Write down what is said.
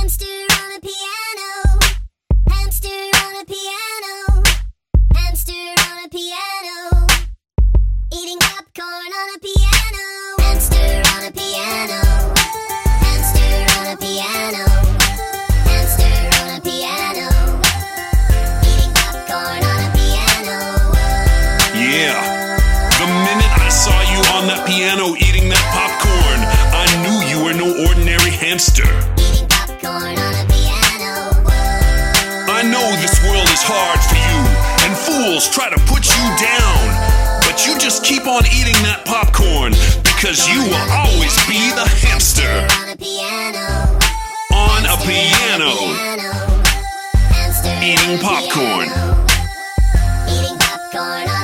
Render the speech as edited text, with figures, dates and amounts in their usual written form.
Hamster on a piano. Hamster on a piano. Hamster on a piano. Eating popcorn on a piano. Hamster on a piano. Hamster on a piano. Hamster on a piano. Eating popcorn on a piano. Yeah. The minute I saw you on that piano eating that popcorn, I knew you were no ordinary hamster. Eating popcorn on a piano. I know this world is hard for you, and fools try to put you down. But you just keep on eating that popcorn, because you will always be the hamster. On a piano. On a piano. Hamster Eating popcorn. Eating popcorn